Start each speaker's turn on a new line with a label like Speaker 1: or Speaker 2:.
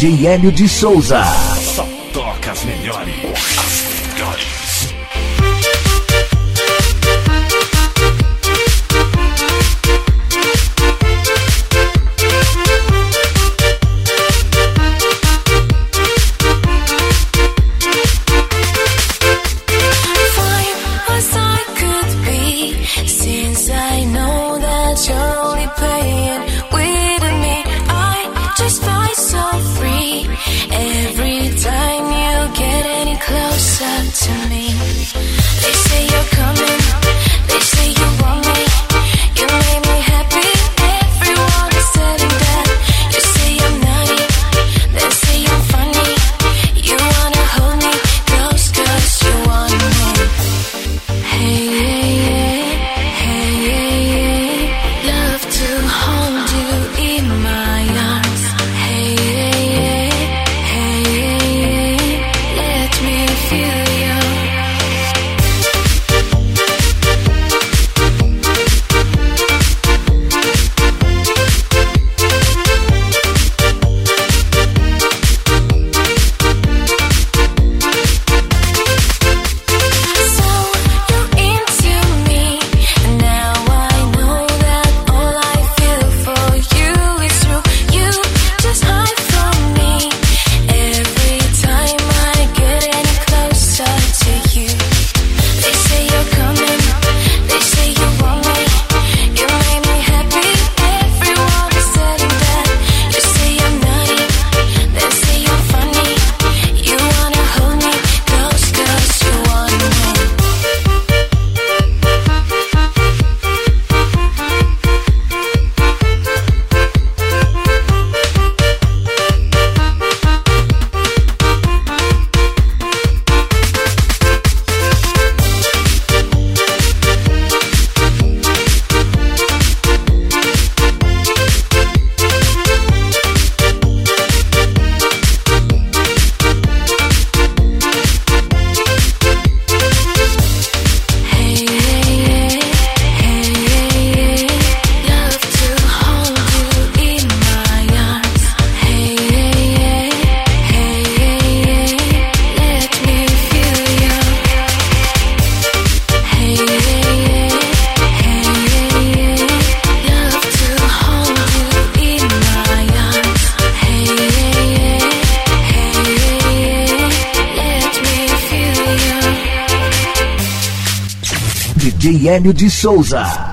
Speaker 1: DJ Hélio de Souza.
Speaker 2: Só toca as melhores. As melhores.
Speaker 3: To me, they say you're coming, they say you want me, you made me happy, everyone is telling that. You say I'm naughty, they say I'm funny, you wanna hold me close cause you want me. Hey, hey, hey, love to hold you in my arms. Hey, hey, let me feel you.
Speaker 1: DJ Hélio de Souza.